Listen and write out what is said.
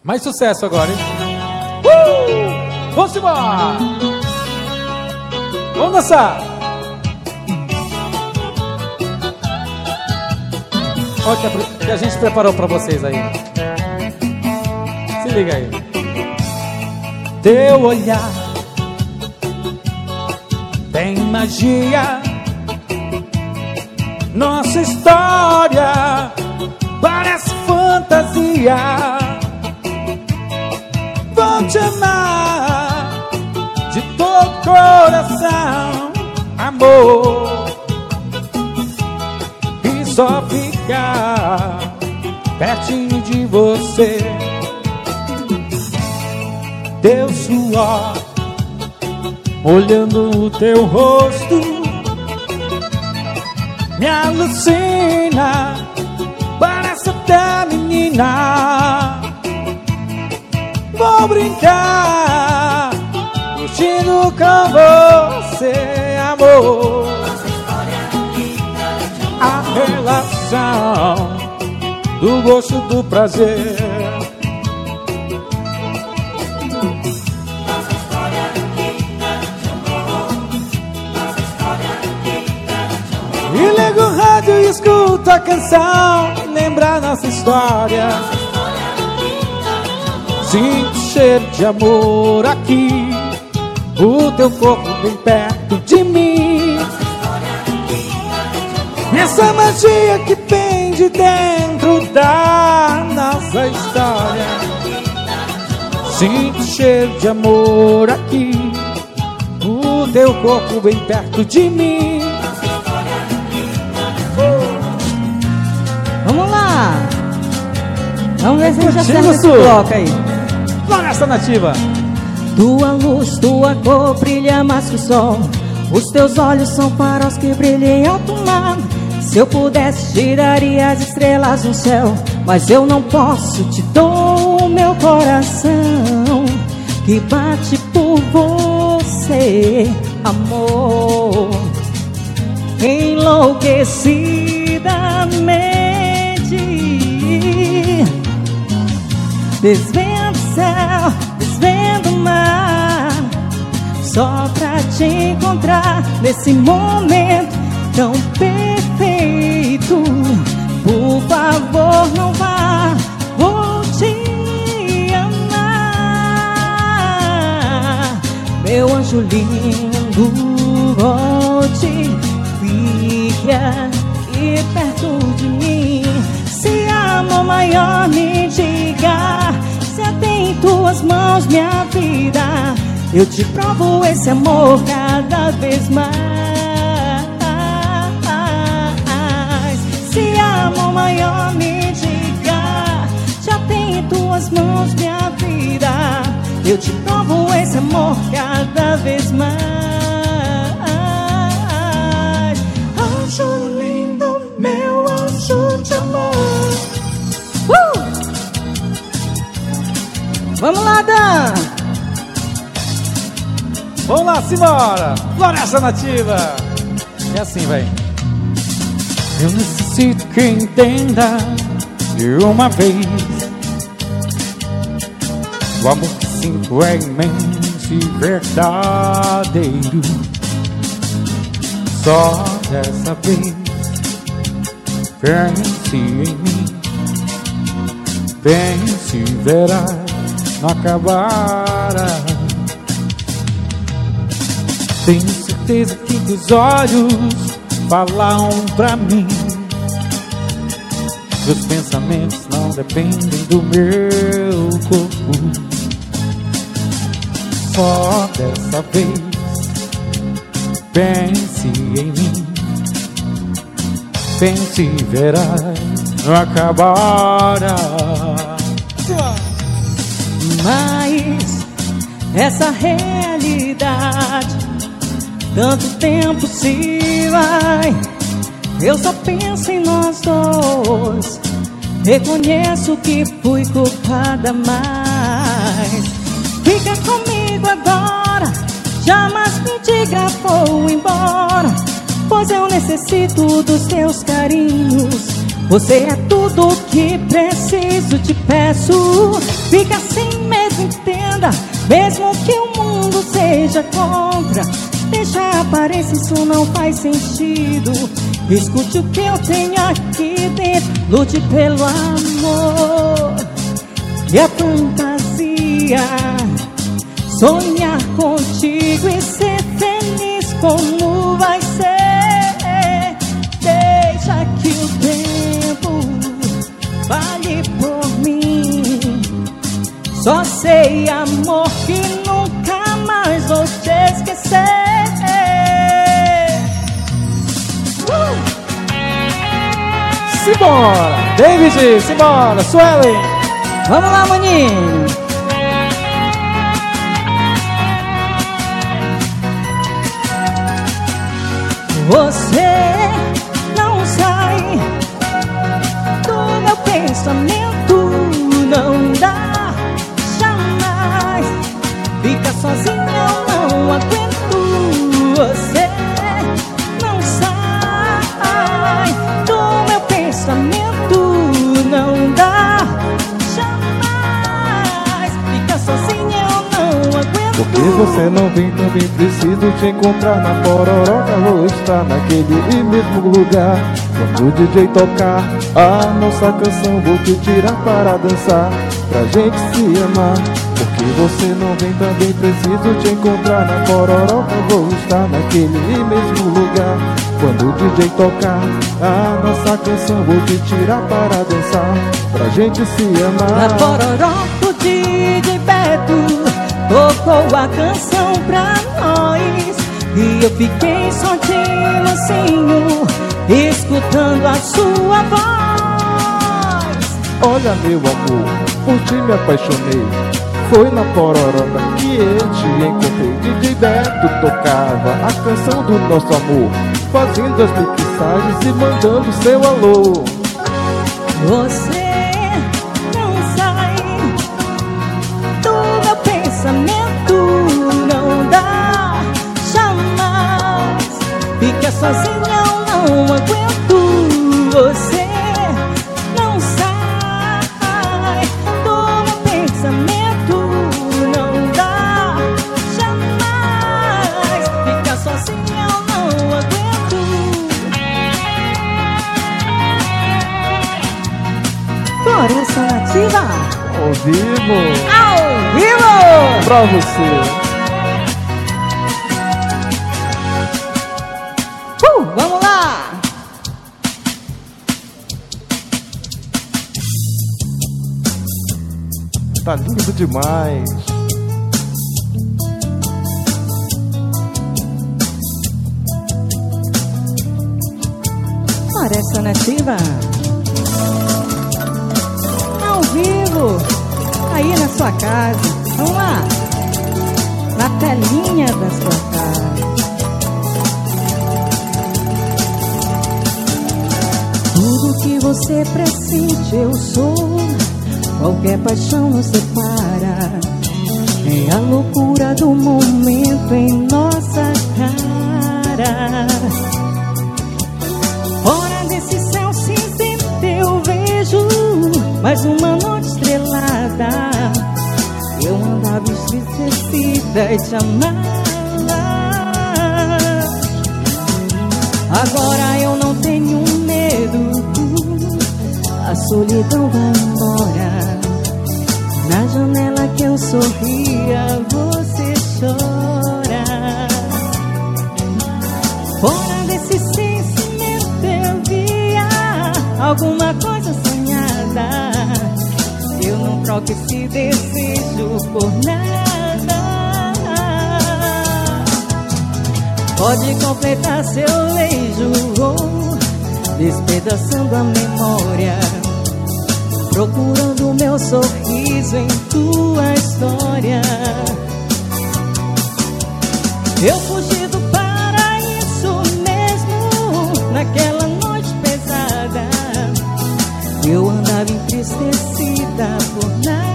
Mais sucesso agora, hein? Vamos embora! Vamos dançar! Olha o que a gente preparou pra vocês aí. Se liga aí. Teu olhar tem magia. Nossa história parece fantasia. Vou te amar de todo coração, amor, e só ficar pertinho de você. Teu suor olhando o teu rosto me alucina, parece até menina. Vou brincar, curtindo com você, amor. A relação do gosto do prazer. E ligo o rádio e escuto a canção, lembrar nossa história. Sinto cheiro de amor aqui, o teu corpo bem perto de mim. Essa magia que vem de dentro da nossa história. Sinto cheiro de amor aqui, o teu corpo bem perto de mim. Vamos lá! Vamos ver se a gente acerta esse bloco aí. Floresta Nativa. Tua luz, tua cor brilha mais que o sol. Os teus olhos são faróis que brilham em alto mar. Se eu pudesse, tiraria as estrelas no céu, mas eu não posso, te dou o meu coração que bate por você, amor. Enlouquecidamente desvendo o céu, desvendo o mar, só pra te encontrar nesse momento tão perfeito. Por favor, não vá, vou te amar, meu anjo lindo, volte, fique aqui perto de mim. Se amor maior me diga, se tem em tuas mãos minha vida, eu te provo esse amor cada vez mais. Se amor maior me diga, já tem em tuas mãos minha vida, eu te provo esse amor cada vez mais. Anjo lindo, meu anjo de amor. Vamos lá, Dan! Vamos lá, simbora! Floresta Nativa! E assim, vai. Eu necessito que entenda de uma vez, o amor que sinto é imenso e verdadeiro. Só dessa vez pense em mim, pense e verás, não acabará. Tenho certeza que teus olhos falam pra mim, meus pensamentos não dependem do meu corpo. Só dessa vez pense em mim, pense e verás, não acabará. Mas essa realidade, tanto tempo se vai, eu só penso em nós dois. Reconheço que fui culpada, mas fica comigo agora, jamais me diga vou embora, pois eu necessito dos teus carinhos, Você é tudo o que preciso, te peço. Fica assim mesmo, entenda. Mesmo que o mundo seja contra, deixa a aparência, isso não faz sentido. Escute o que eu tenho aqui dentro. Lute pelo amor e a fantasia. Sonhar contigo e ser feliz como vai ser. Deixa que o tempo fale por mim. Só sei, amor, que nunca mais vou te esquecer. Simbora! David, simbora! Suelen! Vamos lá, maninho! Você não sai do meu pensamento, não dá jamais. Fica sozinha, eu não aguento. Você não sai do meu pensamento, não dá jamais. Fica sozinha, eu não aguento. Porque você não vem, também preciso te encontrar na Pororoca. Vou estar naquele mesmo lugar. Quando o DJ tocar a nossa canção, vou te tirar para dançar, pra gente se amar. Porque você não vem, também preciso te encontrar na Pororoca. Vou estar naquele mesmo lugar. Quando o DJ tocar a nossa canção, vou te tirar para dançar, pra gente se amar. Na Pororoca o DJ Beto tocou a canção pra nós, e eu fiquei só de mansinho, escutando a sua voz. Olha, meu amor, por ti me apaixonei. Foi na Pororoca que eu te encontrei. DJ Beto tocava a canção do nosso amor, fazendo as mixagens e mandando seu alô. Você não sai do meu pensamento, não dá jamais. Fica sozinha, eu não aguento. Você não sai do meu pensamento, não dá jamais. Fica sozinha, eu não aguento. Floresta Nativa Ao vivo, ao vivo pra você. Vamos lá! Tá lindo demais. Floresta Nativa ao vivo, aí na sua casa. Vamos lá, na telinha da sua casa. Tudo que você pressente eu sou. Qualquer paixão nos separa. É a loucura do momento em nossa cara. Fora desse céu cinzento eu vejo mais uma noite estrelada. Eu andava esquecida de te amar. Agora eu não tenho medo. A solidão vai embora. Na janela que eu sorria, você chora. Fora desse sentimento eu via alguma coisa sonhada. Eu não troco esse desejo por nada. Pode completar seu beijo, despedaçando a memória, procurando meu sorriso em tua história. Eu fugi do paraíso mesmo naquela noite pesada. Eu andava entristecida por nada.